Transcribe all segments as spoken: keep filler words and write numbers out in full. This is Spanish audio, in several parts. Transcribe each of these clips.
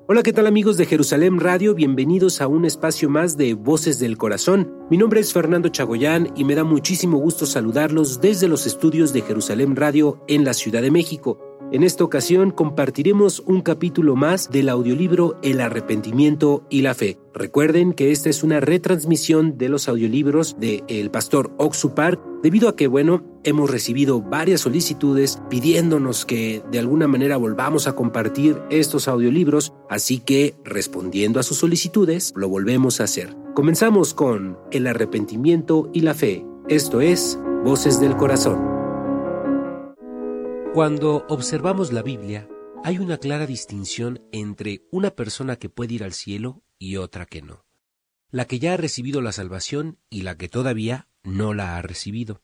Hola, ¿qué tal amigos de Jerusalén Radio? Bienvenidos a un espacio más de Voces del Corazón. Mi nombre es Fernando Chagoyán y me da muchísimo gusto saludarlos desde los estudios de Jerusalén Radio en la Ciudad de México. En esta ocasión compartiremos un capítulo más del audiolibro El Arrepentimiento y la Fe. Recuerden que esta es una retransmisión de los audiolibros de el pastor Oxupar, debido a que, bueno, hemos recibido varias solicitudes pidiéndonos que de alguna manera volvamos a compartir estos audiolibros, así que, respondiendo a sus solicitudes, lo volvemos a hacer. Comenzamos con El Arrepentimiento y la Fe. Esto es Voces del Corazón. Cuando observamos la Biblia, hay una clara distinción entre una persona que puede ir al cielo y otra que no. La que ya ha recibido la salvación y la que todavía no la ha recibido.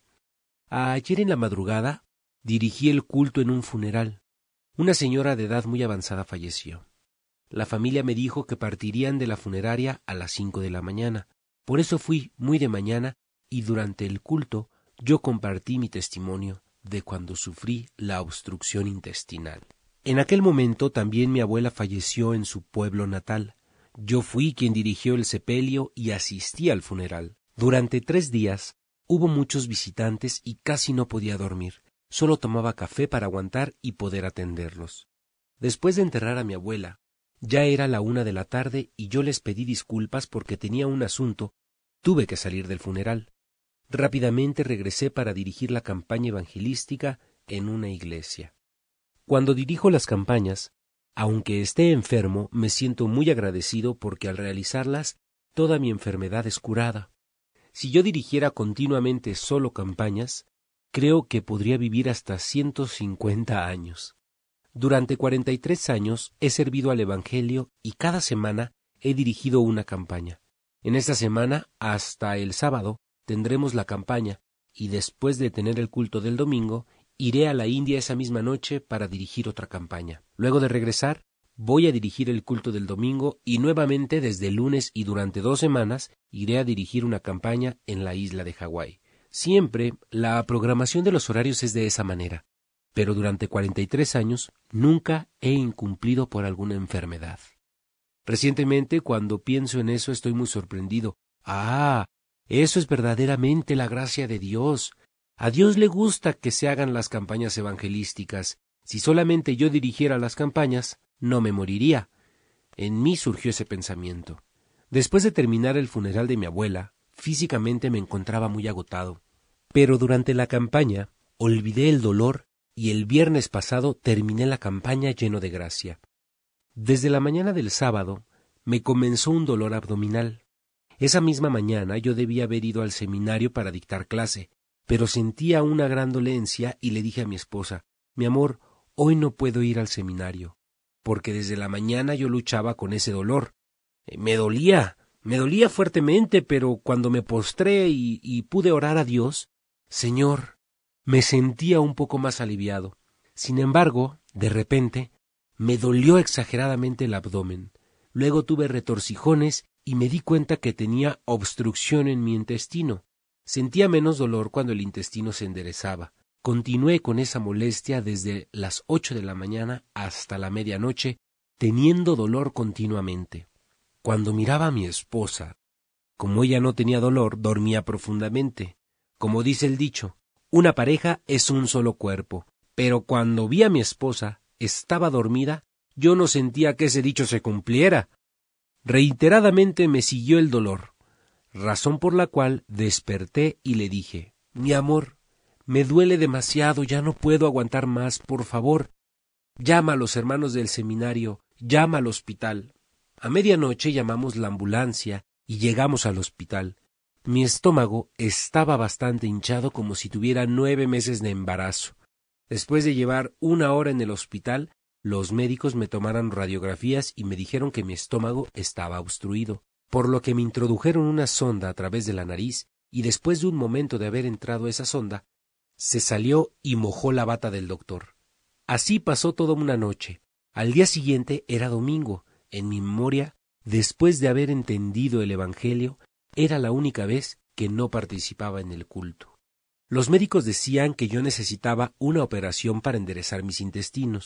Ayer en la madrugada dirigí el culto en un funeral. Una señora de edad muy avanzada falleció. La familia me dijo que partirían de la funeraria a las cinco de la mañana. Por eso fui muy de mañana y durante el culto yo compartí mi testimonio de cuando sufrí la obstrucción intestinal. En aquel momento también mi abuela falleció en su pueblo natal. Yo fui quien dirigió el sepelio y asistí al funeral. Durante tres días hubo muchos visitantes y casi no podía dormir. Solo tomaba café para aguantar y poder atenderlos. Después de enterrar a mi abuela, ya era la una de la tarde y yo les pedí disculpas porque tenía un asunto. Tuve que salir del funeral. Rápidamente regresé para dirigir la campaña evangelística en una iglesia. Cuando dirijo las campañas, aunque esté enfermo, me siento muy agradecido porque al realizarlas, toda mi enfermedad es curada. Si yo dirigiera continuamente solo campañas, creo que podría vivir hasta ciento cincuenta años. Durante cuarenta y tres años he servido al Evangelio y cada semana he dirigido una campaña. En esta semana, hasta el sábado, tendremos la campaña, y después de tener el culto del domingo, iré a la India esa misma noche para dirigir otra campaña. Luego de regresar, voy a dirigir el culto del domingo y nuevamente desde el lunes y durante dos semanas iré a dirigir una campaña en la isla de Hawái. Siempre la programación de los horarios es de esa manera, pero durante cuarenta y tres años nunca he incumplido por alguna enfermedad. Recientemente, cuando pienso en eso, estoy muy sorprendido. ¡Ah! Eso es verdaderamente la gracia de Dios. A Dios le gusta que se hagan las campañas evangelísticas. Si solamente yo dirigiera las campañas, no me moriría. En mí surgió ese pensamiento. Después de terminar el funeral de mi abuela, físicamente me encontraba muy agotado. Pero durante la campaña olvidé el dolor y el viernes pasado terminé la campaña lleno de gracia. Desde la mañana del sábado me comenzó un dolor abdominal. Esa misma mañana yo debía haber ido al seminario para dictar clase, pero sentía una gran dolencia y le dije a mi esposa, mi amor, hoy no puedo ir al seminario, porque desde la mañana yo luchaba con ese dolor. Me dolía, me dolía fuertemente, pero cuando me postré y, y pude orar a Dios, Señor, me sentía un poco más aliviado. Sin embargo, de repente, me dolió exageradamente el abdomen. Luego tuve retorcijones y me di cuenta que tenía obstrucción en mi intestino. Sentía menos dolor cuando el intestino se enderezaba. Continué con esa molestia desde las ocho de la mañana hasta la medianoche, teniendo dolor continuamente. Cuando miraba a mi esposa, como ella no tenía dolor, dormía profundamente. Como dice el dicho, una pareja es un solo cuerpo. Pero cuando vi a mi esposa, estaba dormida, yo no sentía que ese dicho se cumpliera. Reiteradamente me siguió el dolor, razón por la cual desperté y le dije, mi amor, me duele demasiado, ya no puedo aguantar más, por favor, llama a los hermanos del seminario, llama al hospital. A medianoche llamamos la ambulancia y llegamos al hospital. Mi estómago estaba bastante hinchado como si tuviera nueve meses de embarazo. Después de llevar una hora en el hospital, los médicos me tomaron radiografías y me dijeron que mi estómago estaba obstruido, por lo que me introdujeron una sonda a través de la nariz y después de un momento de haber entrado esa sonda, se salió y mojó la bata del doctor. Así pasó toda una noche. Al día siguiente era domingo. En mi memoria, después de haber entendido el Evangelio, era la única vez que no participaba en el culto. Los médicos decían que yo necesitaba una operación para enderezar mis intestinos.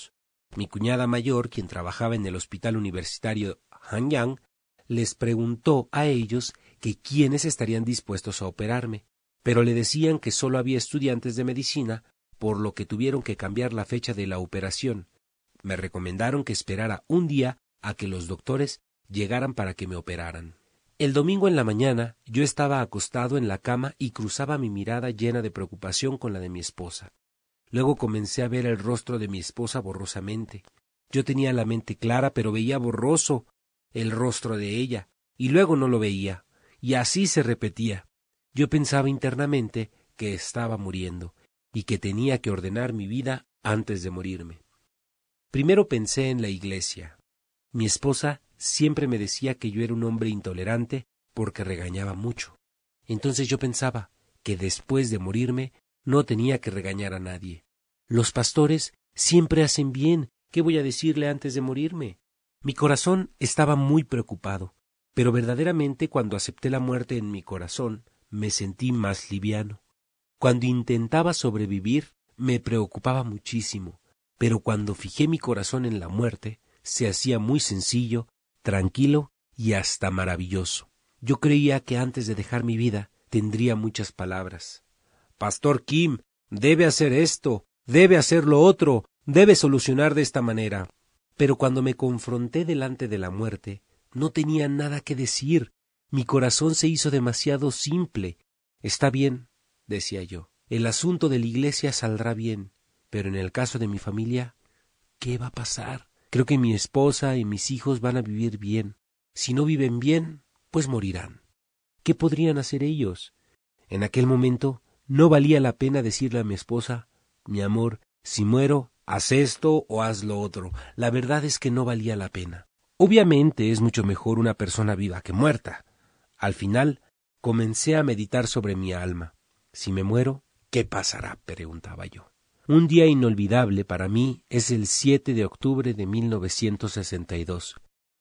Mi cuñada mayor, quien trabajaba en el hospital universitario Hanyang, les preguntó a ellos que quiénes estarían dispuestos a operarme, pero le decían que solo había estudiantes de medicina, por lo que tuvieron que cambiar la fecha de la operación. Me recomendaron que esperara un día a que los doctores llegaran para que me operaran. El domingo en la mañana yo estaba acostado en la cama y cruzaba mi mirada llena de preocupación con la de mi esposa. Luego comencé a ver el rostro de mi esposa borrosamente. Yo tenía la mente clara, pero veía borroso el rostro de ella, y luego no lo veía, y así se repetía. Yo pensaba internamente que estaba muriendo, y que tenía que ordenar mi vida antes de morirme. Primero pensé en la iglesia. Mi esposa siempre me decía que yo era un hombre intolerante porque regañaba mucho. Entonces yo pensaba que después de morirme no tenía que regañar a nadie. Los pastores siempre hacen bien. ¿Qué voy a decirle antes de morirme? Mi corazón estaba muy preocupado, pero verdaderamente cuando acepté la muerte en mi corazón me sentí más liviano. Cuando intentaba sobrevivir me preocupaba muchísimo, pero cuando fijé mi corazón en la muerte se hacía muy sencillo, tranquilo y hasta maravilloso. Yo creía que antes de dejar mi vida tendría muchas palabras. Pastor Kim, debe hacer esto, debe hacer lo otro, debe solucionar de esta manera. Pero cuando me confronté delante de la muerte, no tenía nada que decir. Mi corazón se hizo demasiado simple. Está bien, decía yo, el asunto de la iglesia saldrá bien, pero en el caso de mi familia, ¿qué va a pasar? Creo que mi esposa y mis hijos van a vivir bien. Si no viven bien, pues morirán. ¿Qué podrían hacer ellos? En aquel momento no valía la pena decirle a mi esposa, mi amor, si muero, haz esto o haz lo otro. La verdad es que no valía la pena. Obviamente es mucho mejor una persona viva que muerta. Al final, comencé a meditar sobre mi alma. Si me muero, ¿qué pasará?, preguntaba yo. Un día inolvidable para mí es el siete de octubre de mil novecientos sesenta y dos,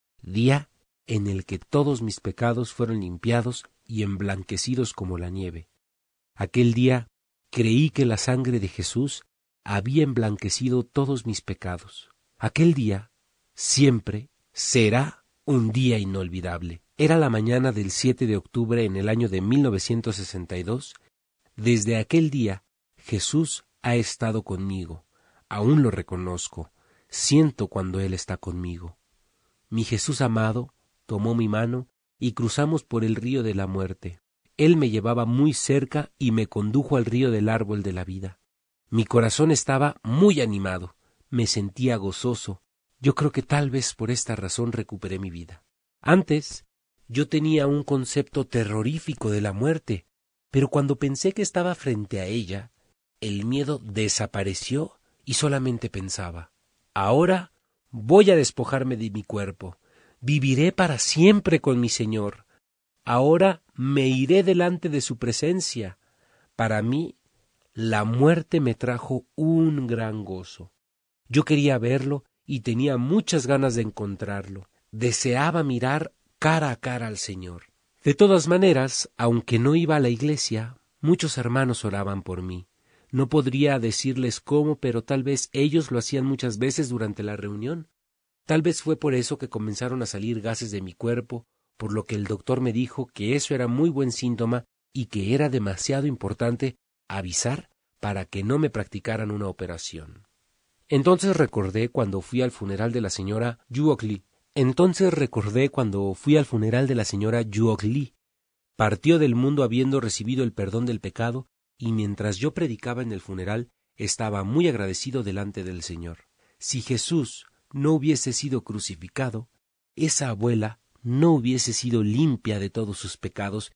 día en el que todos mis pecados fueron limpiados y emblanquecidos como la nieve. Aquel día creí que la sangre de Jesús había emblanquecido todos mis pecados. Aquel día siempre será un día inolvidable. Era la mañana del siete de octubre en el año de mil novecientos sesenta y dos. Desde aquel día Jesús ha estado conmigo. Aún lo reconozco. Siento cuando Él está conmigo. Mi Jesús amado tomó mi mano y cruzamos por el río de la muerte. Él me llevaba muy cerca y me condujo al río del árbol de la vida. Mi corazón estaba muy animado, me sentía gozoso. Yo creo que tal vez por esta razón recuperé mi vida. Antes, yo tenía un concepto terrorífico de la muerte, pero cuando pensé que estaba frente a ella, el miedo desapareció y solamente pensaba, ahora voy a despojarme de mi cuerpo, viviré para siempre con mi Señor. Ahora me iré delante de su presencia. Para mí, la muerte me trajo un gran gozo. Yo quería verlo y tenía muchas ganas de encontrarlo. Deseaba mirar cara a cara al Señor. De todas maneras, aunque no iba a la iglesia, muchos hermanos oraban por mí. No podría decirles cómo, pero tal vez ellos lo hacían muchas veces durante la reunión. Tal vez fue por eso que comenzaron a salir gases de mi cuerpo, por lo que el doctor me dijo que eso era muy buen síntoma y que era demasiado importante avisar para que no me practicaran una operación. Entonces recordé cuando fui al funeral de la señora Yuok Lee. Entonces recordé cuando fui al funeral de la señora Yuok Lee. Partió del mundo habiendo recibido el perdón del pecado, y mientras yo predicaba en el funeral, estaba muy agradecido delante del Señor. Si Jesús no hubiese sido crucificado, esa abuela no hubiese sido limpia de todos sus pecados,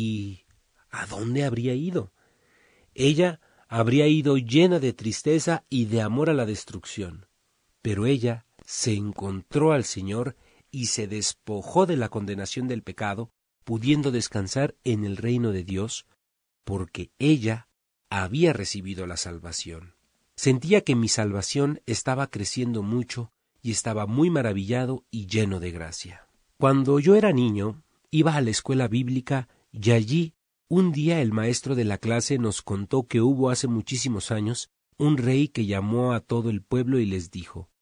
y ¿a dónde habría ido? Ella habría ido llena de tristeza y de amor a la destrucción. Pero ella se encontró al Señor y se despojó de la condenación del pecado, pudiendo descansar en el reino de Dios, porque ella había recibido la salvación. Sentía que mi salvación estaba creciendo mucho y estaba muy maravillado y lleno de gracia. Cuando yo era niño, iba a la escuela bíblica y allí, un día el maestro de la clase nos contó que hubo hace muchísimos años un rey que llamó a todo el pueblo y les dijo: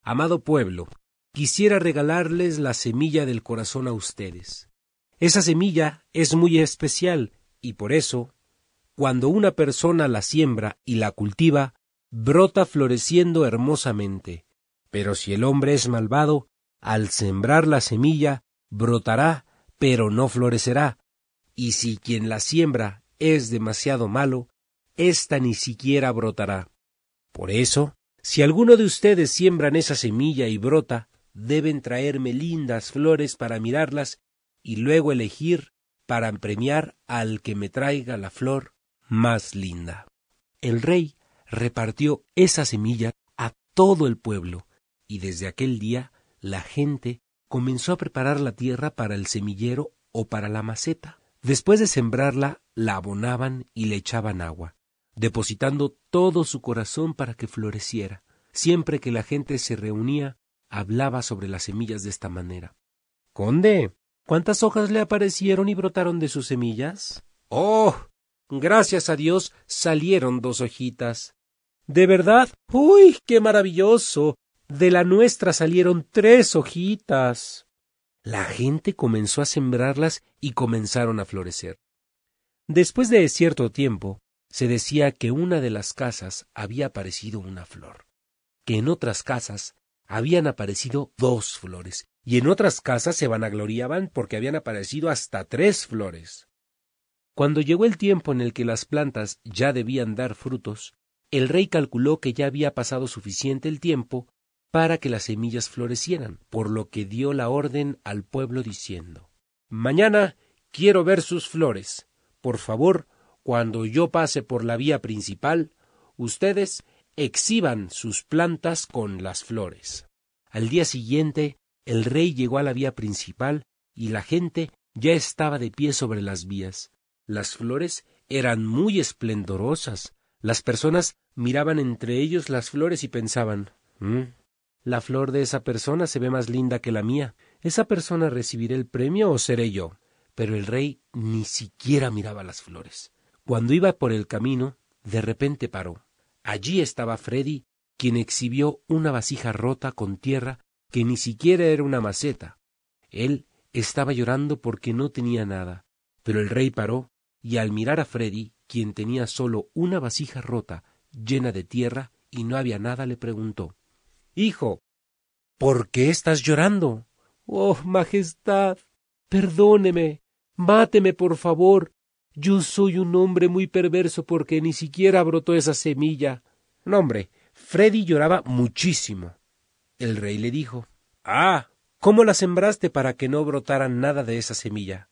Amado pueblo, quisiera regalarles la semilla del corazón a ustedes. Esa semilla es muy especial y por eso, cuando una persona la siembra y la cultiva, brota floreciendo hermosamente. Pero si el hombre es malvado, al sembrar la semilla, brotará, pero no florecerá. Y si quien la siembra es demasiado malo, ésta ni siquiera brotará. Por eso, si alguno de ustedes siembran esa semilla y brota, deben traerme lindas flores para mirarlas y luego elegir para premiar al que me traiga la flor más linda. El rey repartió esa semilla a todo el pueblo, y desde aquel día la gente comenzó a preparar la tierra para el semillero o para la maceta. Después de sembrarla, la abonaban y le echaban agua, depositando todo su corazón para que floreciera. Siempre que la gente se reunía, hablaba sobre las semillas de esta manera. «Conde, ¿cuántas hojas le aparecieron y brotaron de sus semillas?» «Oh, gracias a Dios salieron dos hojitas». «¿De verdad? ¡Uy, qué maravilloso! De la nuestra salieron tres hojitas». La gente comenzó a sembrarlas y comenzaron a florecer. Después de cierto tiempo, se decía que en una de las casas había aparecido una flor, que en otras casas habían aparecido dos flores, y en otras casas se vanagloriaban porque habían aparecido hasta tres flores. Cuando llegó el tiempo en el que las plantas ya debían dar frutos, el rey calculó que ya había pasado suficiente el tiempo para que las semillas florecieran, por lo que dio la orden al pueblo diciendo: «Mañana quiero ver sus flores. Por favor, cuando yo pase por la vía principal, ustedes exhiban sus plantas con las flores». Al día siguiente, el rey llegó a la vía principal y la gente ya estaba de pie sobre las vías. Las flores eran muy esplendorosas. Las personas miraban entre ellos las flores y pensaban: «¿Mm? La flor de esa persona se ve más linda que la mía. ¿Esa persona recibirá el premio o seré yo?» Pero el rey ni siquiera miraba las flores. Cuando iba por el camino, de repente paró. Allí estaba Freddy, quien exhibió una vasija rota con tierra que ni siquiera era una maceta. Él estaba llorando porque no tenía nada, pero el rey paró y al mirar a Freddy, quien tenía solo una vasija rota llena de tierra y no había nada, le preguntó: «Hijo, ¿por qué estás llorando?» «Oh, Majestad, perdóneme, máteme por favor. Yo soy un hombre muy perverso porque ni siquiera brotó esa semilla». No, hombre, Freddy lloraba muchísimo. El rey le dijo: «Ah, ¿cómo la sembraste para que no brotara nada de esa semilla?»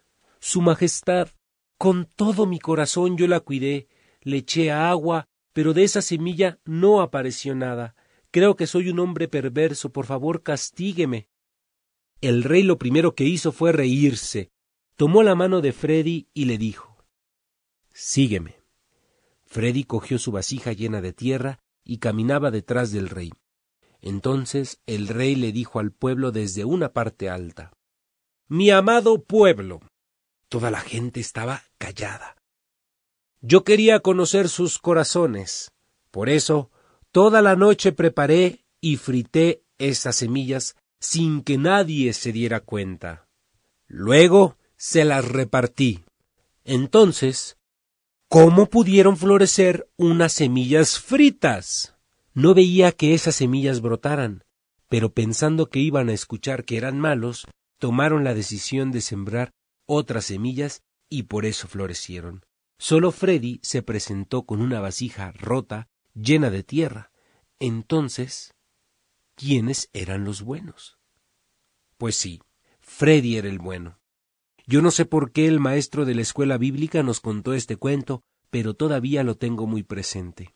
«Su Majestad, con todo mi corazón yo la cuidé, le eché agua, pero de esa semilla no apareció nada. Creo que soy un hombre perverso, por favor castígueme». El rey lo primero que hizo fue reírse. Tomó la mano de Freddy y le dijo: «Sígueme». Freddy cogió su vasija llena de tierra y caminaba detrás del rey. Entonces el rey le dijo al pueblo desde una parte alta: «Mi amado pueblo». Toda la gente estaba callada. «Yo quería conocer sus corazones. Por eso, toda la noche preparé y frité esas semillas sin que nadie se diera cuenta. Luego se las repartí. Entonces, ¿cómo pudieron florecer unas semillas fritas?» No veía que esas semillas brotaran, pero pensando que iban a escuchar que eran malos, tomaron la decisión de sembrar otras semillas y por eso florecieron. Solo Freddy se presentó con una vasija rota llena de tierra. Entonces, ¿quiénes eran los buenos? Pues sí, Freddy era el bueno. Yo no sé por qué el maestro de la escuela bíblica nos contó este cuento, pero todavía lo tengo muy presente.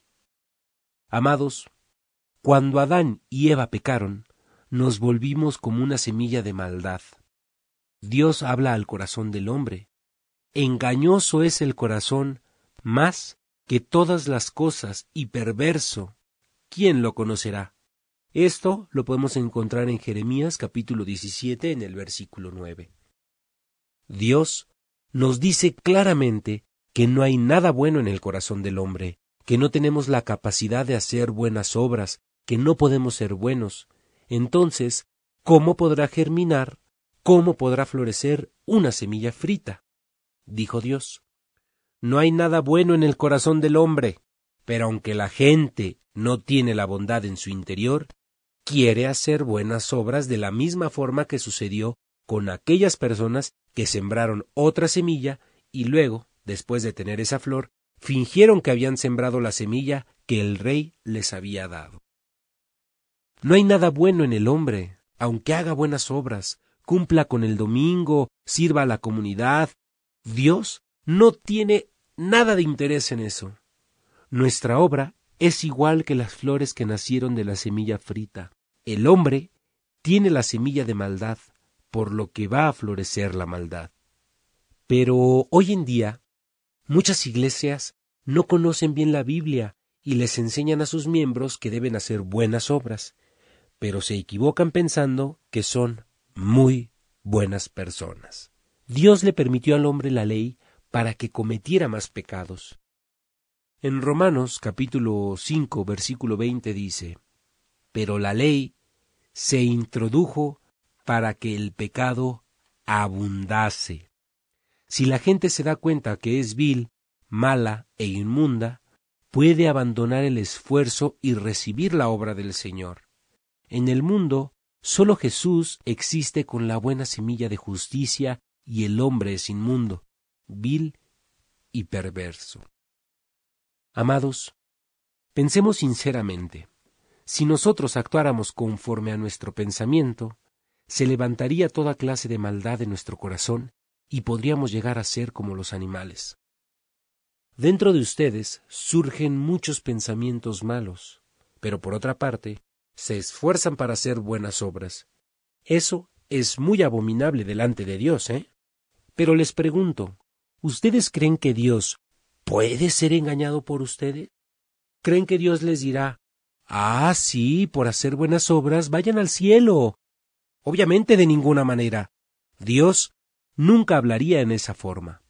Amados, cuando Adán y Eva pecaron, nos volvimos como una semilla de maldad. Dios habla al corazón del hombre. Engañoso es el corazón más que todas las cosas y perverso. ¿Quién lo conocerá? Esto lo podemos encontrar en Jeremías capítulo diecisiete en el versículo nueve. Dios nos dice claramente que no hay nada bueno en el corazón del hombre, que no tenemos la capacidad de hacer buenas obras, que no podemos ser buenos, entonces, ¿cómo podrá germinar, cómo podrá florecer una semilla frita? Dijo Dios: no hay nada bueno en el corazón del hombre, pero aunque la gente no tiene la bondad en su interior, quiere hacer buenas obras de la misma forma que sucedió con aquellas personas que sembraron otra semilla y luego, después de tener esa flor, fingieron que habían sembrado la semilla que el rey les había dado. No hay nada bueno en el hombre, aunque haga buenas obras, cumpla con el domingo, sirva a la comunidad. Dios no tiene nada de interés en eso. Nuestra obra es igual que las flores que nacieron de la semilla frita. El hombre tiene la semilla de maldad, por lo que va a florecer la maldad. Pero hoy en día, muchas iglesias no conocen bien la Biblia y les enseñan a sus miembros que deben hacer buenas obras, pero se equivocan pensando que son muy buenas personas. Dios le permitió al hombre la ley para que cometiera más pecados. En Romanos capítulo cinco, versículo veinte dice: pero la ley se introdujo para que el pecado abundase. Si la gente se da cuenta que es vil, mala e inmunda, puede abandonar el esfuerzo y recibir la obra del Señor. En el mundo, solo Jesús existe con la buena semilla de justicia y el hombre es inmundo, vil y perverso. Amados, pensemos sinceramente. Si nosotros actuáramos conforme a nuestro pensamiento, se levantaría toda clase de maldad en nuestro corazón y podríamos llegar a ser como los animales. Dentro de ustedes surgen muchos pensamientos malos, pero por otra parte, se esfuerzan para hacer buenas obras. Eso es muy abominable delante de Dios, ¿eh? Pero les pregunto, ¿ustedes creen que Dios puede ser engañado por ustedes? ¿Creen que Dios les dirá: ah, sí, por hacer buenas obras vayan al cielo? Obviamente de ninguna manera. Dios nunca hablaría en esa forma.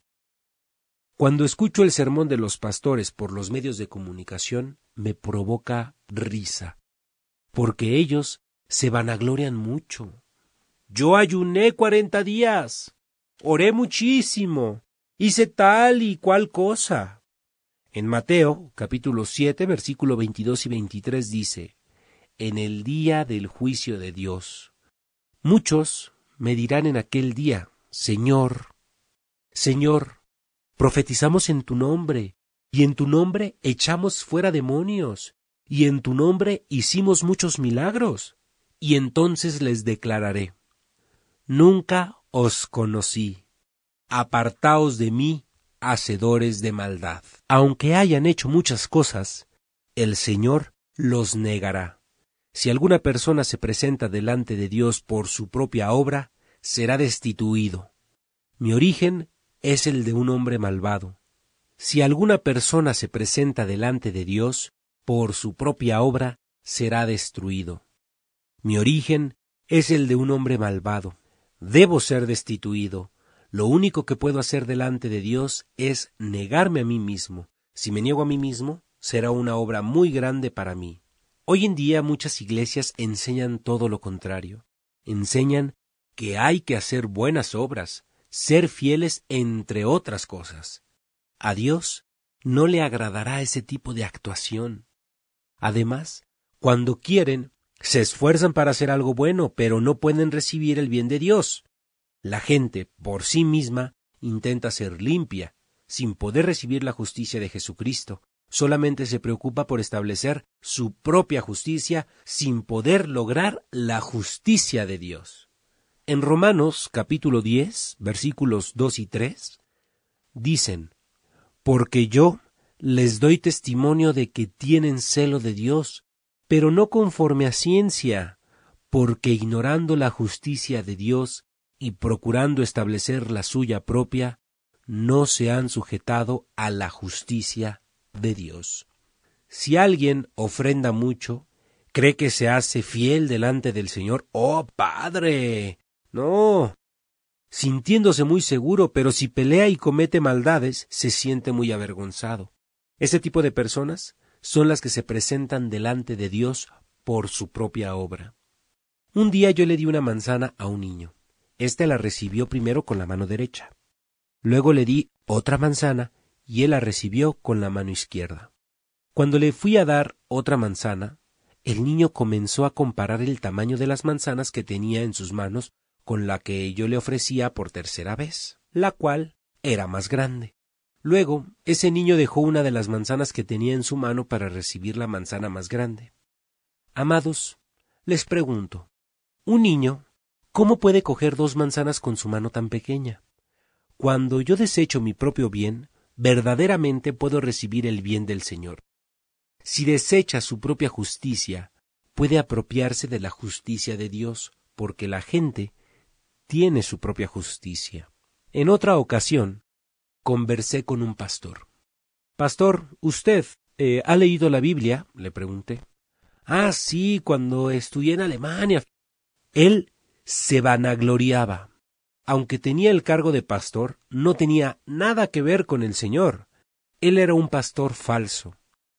Cuando escucho el sermón de los pastores por los medios de comunicación, me provoca risa, porque ellos se vanaglorian mucho. Yo ayuné cuarenta días, oré muchísimo, hice tal y cual cosa. En Mateo, capítulo siete, versículo veintidós y veintitrés dice: en el día del juicio de Dios, muchos me dirán en aquel día: Señor, Señor, profetizamos en tu nombre, y en tu nombre echamos fuera demonios, y en tu nombre hicimos muchos milagros. Y entonces les declararé: nunca os conocí, apartaos de mí, hacedores de maldad. Aunque hayan hecho muchas cosas, el Señor los negará. Si alguna persona se presenta delante de Dios por su propia obra, será destituido. Mi origen es el de un hombre malvado. Si alguna persona se presenta delante de Dios por su propia obra, será destruido. Mi origen es el de un hombre malvado. Debo ser destituido. Lo único que puedo hacer delante de Dios es negarme a mí mismo. Si me niego a mí mismo, será una obra muy grande para mí. Hoy en día muchas iglesias enseñan todo lo contrario. Enseñan que hay que hacer buenas obras, ser fieles entre otras cosas. A Dios no le agradará ese tipo de actuación. Además, cuando quieren, se esfuerzan para hacer algo bueno, pero no pueden recibir el bien de Dios. La gente, por sí misma, intenta ser limpia, sin poder recibir la justicia de Jesucristo. Solamente se preocupa por establecer su propia justicia, sin poder lograr la justicia de Dios. En Romanos capítulo diez, versículos dos y tres, dicen: porque yo les doy testimonio de que tienen celo de Dios, pero no conforme a ciencia, porque ignorando la justicia de Dios y procurando establecer la suya propia, no se han sujetado a la justicia de Dios. Si alguien ofrenda mucho, cree que se hace fiel delante del Señor. ¡Oh, Padre! No, sintiéndose muy seguro, pero si pelea y comete maldades, se siente muy avergonzado. Ese tipo de personas son las que se presentan delante de Dios por su propia obra. Un día yo le di una manzana a un niño. Este la recibió primero con la mano derecha. Luego le di otra manzana y él la recibió con la mano izquierda. Cuando le fui a dar otra manzana, el niño comenzó a comparar el tamaño de las manzanas que tenía en sus manos con la que yo le ofrecía por tercera vez, la cual era más grande. Luego, ese niño dejó una de las manzanas que tenía en su mano para recibir la manzana más grande. Amados, les pregunto, ¿un niño cómo puede coger dos manzanas con su mano tan pequeña? Cuando yo desecho mi propio bien, verdaderamente puedo recibir el bien del Señor. Si desecha su propia justicia, puede apropiarse de la justicia de Dios, porque la gente tiene su propia justicia. En otra ocasión, conversé con un pastor. Pastor, ¿usted eh, ha leído la Biblia?, le pregunté. Ah, sí, cuando estudié en Alemania. Él se vanagloriaba. Aunque tenía el cargo de pastor, no tenía nada que ver con el Señor. Él era un pastor falso.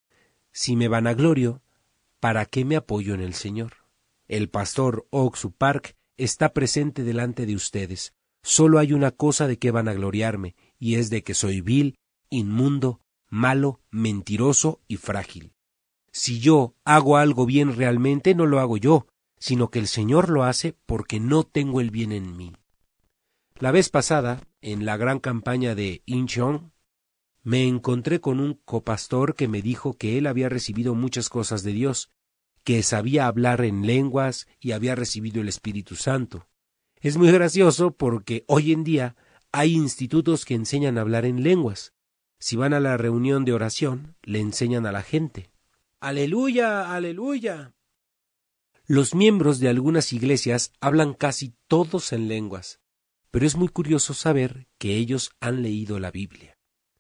Si me vanaglorio, ¿para qué me apoyo en el Señor? El pastor Oxu Park está presente delante de ustedes. Solo hay una cosa de que vanagloriarme, y es de que soy vil, inmundo, malo, mentiroso y frágil. Si yo hago algo bien realmente, no lo hago yo, sino que el Señor lo hace porque no tengo el bien en mí. La vez pasada, en la gran campaña de Incheon, me encontré con un copastor que me dijo que él había recibido muchas cosas de Dios, que sabía hablar en lenguas y había recibido el Espíritu Santo. Es muy gracioso porque hoy en día hay institutos que enseñan a hablar en lenguas. Si van a la reunión de oración, le enseñan a la gente. ¡Aleluya, aleluya! Los miembros de algunas iglesias hablan casi todos en lenguas, pero es muy curioso saber que ellos han leído la Biblia.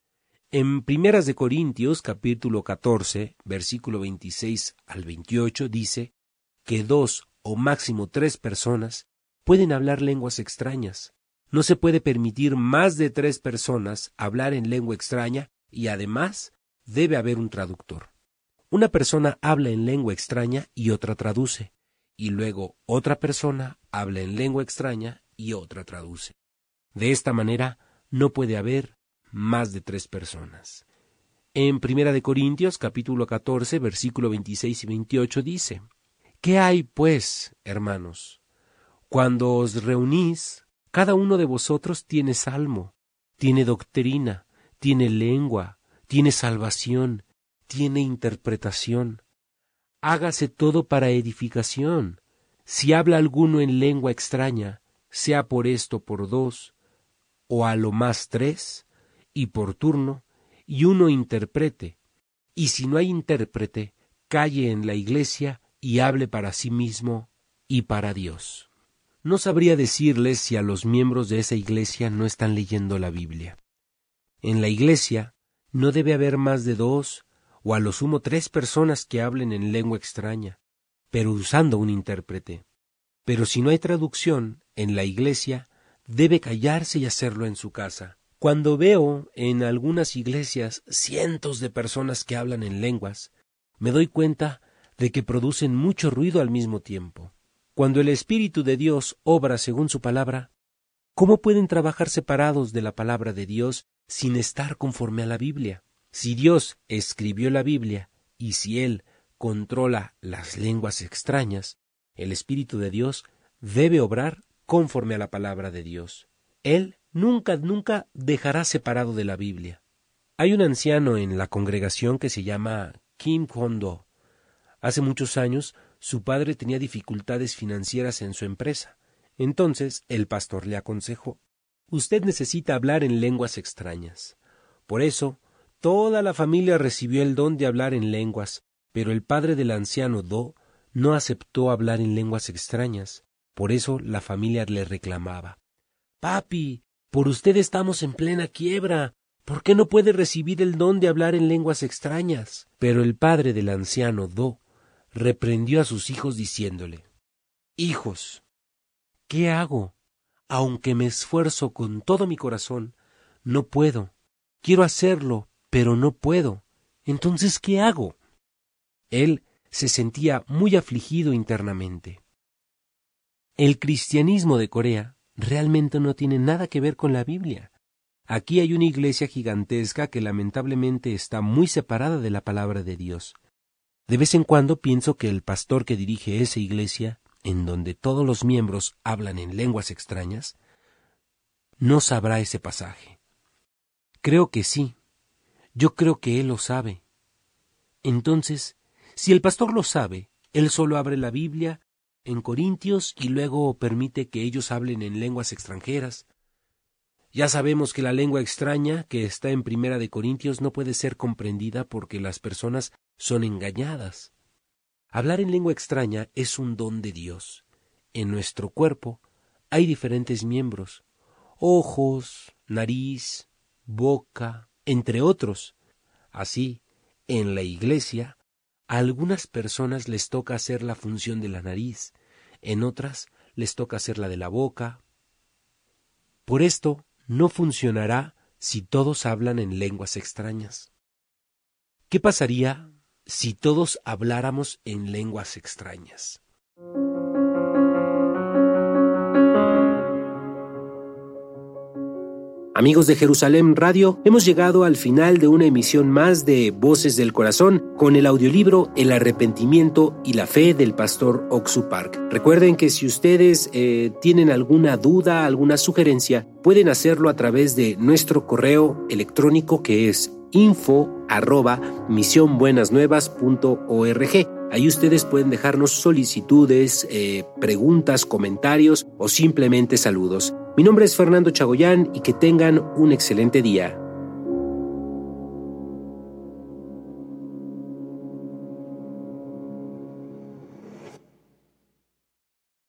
En Primeras de Corintios, capítulo catorce, versículo veintiséis al veintiocho, dice que dos o máximo tres personas pueden hablar lenguas extrañas. No se puede permitir más de tres personas hablar en lengua extraña y además debe haber un traductor. Una persona habla en lengua extraña y otra traduce, y luego otra persona habla en lengua extraña y otra traduce. De esta manera no puede haber más de tres personas. En Primera de Corintios, capítulo catorce, versículo veintiséis y veintiocho dice: ¿Qué hay, pues, hermanos? Cuando os reunís, cada uno de vosotros tiene salmo, tiene doctrina, tiene lengua, tiene salvación, tiene interpretación. Hágase todo para edificación. Si habla alguno en lengua extraña, sea por esto por dos, o a lo más tres, y por turno, y uno interprete, y si no hay intérprete, calle en la iglesia y hable para sí mismo y para Dios. No sabría decirles si a los miembros de esa iglesia no están leyendo la Biblia. En la iglesia no debe haber más de dos, o a lo sumo tres personas que hablen en lengua extraña, pero usando un intérprete. Pero si no hay traducción, en la iglesia debe callarse y hacerlo en su casa. Cuando veo en algunas iglesias cientos de personas que hablan en lenguas, me doy cuenta de que producen mucho ruido al mismo tiempo. Cuando el Espíritu de Dios obra según su palabra, ¿cómo pueden trabajar separados de la palabra de Dios sin estar conforme a la Biblia? Si Dios escribió la Biblia y si Él controla las lenguas extrañas, el Espíritu de Dios debe obrar conforme a la palabra de Dios. Él nunca, nunca dejará separado de la Biblia. Hay un anciano en la congregación que se llama Kim Kwon-do. Hace muchos años, su padre tenía dificultades financieras en su empresa. Entonces, el pastor le aconsejó: usted necesita hablar en lenguas extrañas. Por eso, toda la familia recibió el don de hablar en lenguas, pero el padre del anciano Do no aceptó hablar en lenguas extrañas. Por eso la familia le reclamaba: Papi, por usted estamos en plena quiebra. ¿Por qué no puede recibir el don de hablar en lenguas extrañas? Pero el padre del anciano Do reprendió a sus hijos diciéndole: Hijos, ¿qué hago? Aunque me esfuerzo con todo mi corazón, no puedo. Quiero hacerlo, pero no puedo. Entonces, ¿qué hago? Él se sentía muy afligido internamente. El cristianismo de Corea realmente no tiene nada que ver con la Biblia. Aquí hay una iglesia gigantesca que lamentablemente está muy separada de la palabra de Dios. De vez en cuando pienso que el pastor que dirige esa iglesia, en donde todos los miembros hablan en lenguas extrañas, no sabrá ese pasaje. Creo que sí. Yo creo que él lo sabe. Entonces, si el pastor lo sabe, él solo abre la Biblia en Corintios y luego permite que ellos hablen en lenguas extranjeras. Ya sabemos que la lengua extraña que está en Primera de Corintios no puede ser comprendida porque las personas son engañadas. Hablar en lengua extraña es un don de Dios. En nuestro cuerpo hay diferentes miembros, ojos, nariz, boca, entre otros. Así, en la iglesia, a algunas personas les toca hacer la función de la nariz, en otras les toca hacer la de la boca. Por esto, no funcionará si todos hablan en lenguas extrañas. ¿Qué pasaría si todos habláramos en lenguas extrañas? Amigos de Jerusalén Radio, hemos llegado al final de una emisión más de Voces del Corazón con el audiolibro El Arrepentimiento y la Fe del pastor Oksu Park. Recuerden que si ustedes eh, tienen alguna duda, alguna sugerencia, pueden hacerlo a través de nuestro correo electrónico que es info arroba misión buenas nuevas punto org. Ahí ustedes pueden dejarnos solicitudes, eh, preguntas, comentarios o simplemente saludos. Mi nombre es Fernando Chagoyán y que tengan un excelente día.